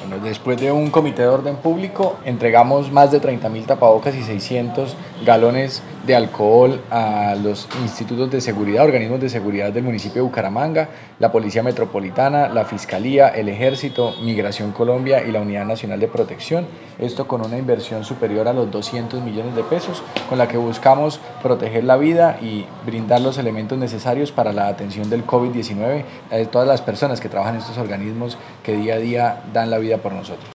Bueno, después de un comité de orden público, entregamos más de 30.000 tapabocas y 600 galones de alcohol a los institutos de seguridad, organismos de seguridad del municipio de Bucaramanga, la Policía Metropolitana, la Fiscalía, el Ejército, Migración Colombia y la Unidad Nacional de Protección. Esto con una inversión superior a los 200 millones de pesos, con la que buscamos proteger la vida y brindar los elementos necesarios para la atención del COVID-19 a todas las personas que trabajan en estos organismos que día a día dan la vida por nosotros.